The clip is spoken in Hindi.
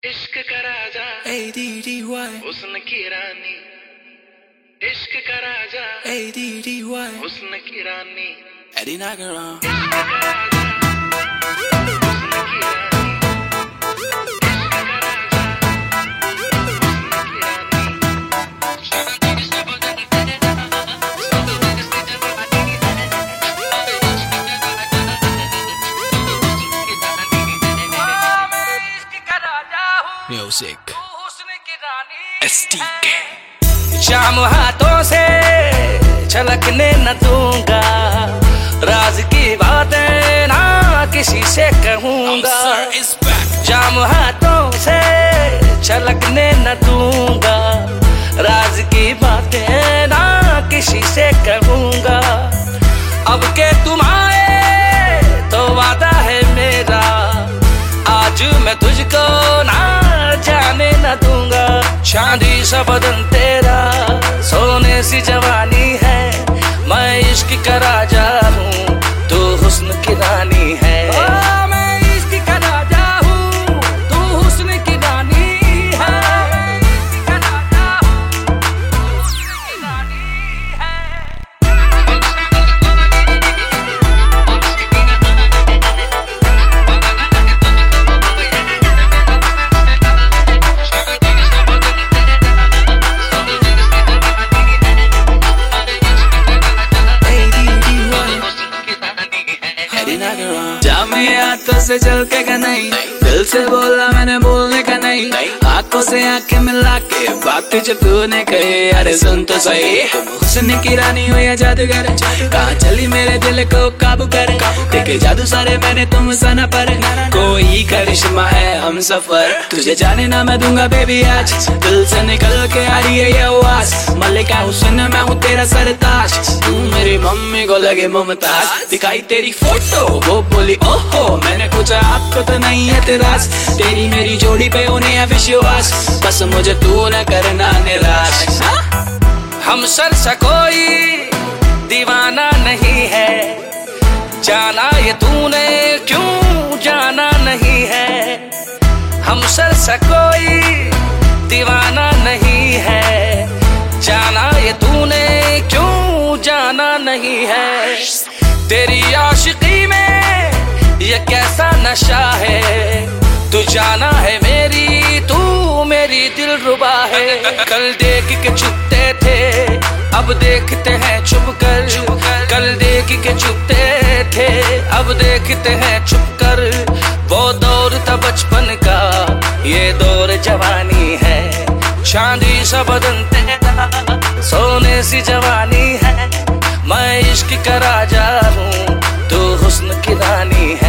इश्क का राजा ADDY हुस्न की रानी, इश्क का राजा ADDY हुस्न की रानी, Eddie Nagaram इश्क का राजा हुस्न की रानी, इश्क का राजा हुस्न की रानी। Music हुस्न की रानी STK शाम हाथों से छलकने न दूंगा, राज की बातें ना किसी से कहूंगा। Sir is back शाम हाथों से छलकने न दूंगा, राज की बातें ना किसी से कहूंगा। अब के तुम आए तो वादा है मेरा, आज मैं तुझको ना जाने न दूंगा। चांदी सा बदन तेरा, सोने सी जवानी है, मैं इश्क का राजा हूँ, तू हुस्न की रानी है। मैं इश्क का राजा हूँ, तू हुस्न की रानी है। इश्क का राजा हूँ, तू हुस्न की रानी है। Eddie Nagaram जा मेरे हाथों से चल के का नहीं, दिल से बोला मैंने बोलने का नहीं, आंखों से आंखें मिला के बात जो तूने कही, अरे सुन तो सही। तुम हुस्न की रानी हो या जादूगर, कहाँ चली मेरे दिल को काबू करे, देखे जादू सारे मैंने तुम सना पर, कोई करिश्मा है हम सफर, तुझे जाने ना मैं दूंगा बेबी आज, दिल से निकल के आ रही है ये आवाज, मलिका हुस्न मैं हूँ तेरा सरताज, तू मेरी मम्मी को लगे मुमताज, दिखाई तेरी फोटो वो बोली ओहो, मैंने पूछा आपको तो नहीं है तेरास, तेरी मेरी जोड़ी पे उन्हें है विश्वास, बस मुझे तू न करना निराश। हम सर सा कोई दीवाना नहीं है, जाना ये तूने क्यों जाना नहीं है। हम सर सा कोई दीवाना नहीं है, जाना ये तूने क्यों जाना नहीं है। तेरी आशिकी में ये कैसा नशा है, तू जाना है मेरी, तू मेरी दिलरुबा है। कल देख के चुपते थे, अब देखते हैं चुप कर, कल देख के चुपते थे, अब देखते हैं चुप कर। वो दौर था बचपन का, ये दौर जवानी है, चांदी सा बदन तेरा, सोने सी जवानी है, मैं इश्क का राजा हूँ, तू हुस्न की रानी है।